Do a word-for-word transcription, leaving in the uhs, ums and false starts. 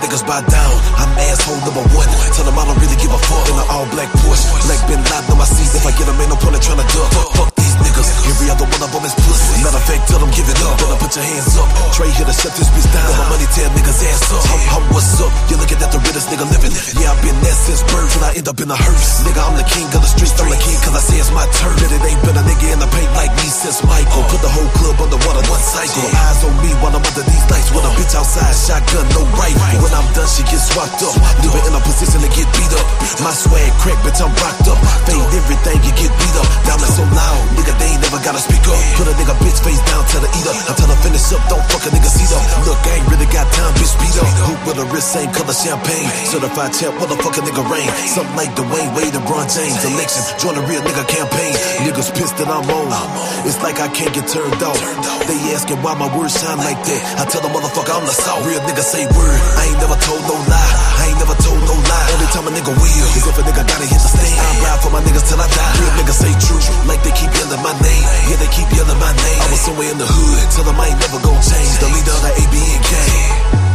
niggas bow down. I'm asshole number one. Tell them I don't really give a fuck. In an all black Porsche, black Ben Laden on my seat. If I get them, ain't no point in trying to duck. Fuck these niggas. Every other one of them is pussy. Matter of fact, tell them give it up. Better put your hands up. Trey here to shut this bitch down. My money tear niggas ass up. I'm, I'm what's up? You're looking at the realest nigga living. Yeah, I've been there since birth till I end up in a hearse. Nigga, I'm the king of the streets. I'm the king cause I say it's my turn. But it ain't been a nigga in the paint like me since Michael. Put the whole club underwater, one cycle. Eyes on me while I'm under these lights. With a bitch outside, shotgun, no rifle. When I'm done, she gets swapped up. Leave her in a position to get beat up. My swag crack, bitch, I'm rocked up. Fade everything, you get beat up. Diamond so loud, nigga, they ain't never gotta speak up. Put a nigga bitch face down, tell her eat up. Until I finish up, don't fuck a nigga seat up. Look, I ain't really got time, bitch, beat up. Hoop with a wrist, same color champagne. Certified champ, motherfucker nigga rain. Something like Dwayne Wade and Bron James. Election, join a real nigga campaign. Niggas pissed that I'm on. It's like I can't get turned off. They asking why my words shine like that. I tell the motherfucker I'm the salt. Real nigga say word. I ain't never told no lie. I ain't never told no lie. Every time a nigga will, is if a nigga gotta hit the stand. I'm ride for my niggas till I die. Real niggas say true, like they keep yelling my name. Yeah, they keep yelling my name. I was somewhere in the hood, tell them I ain't never gon' change. The leader of the A B N K.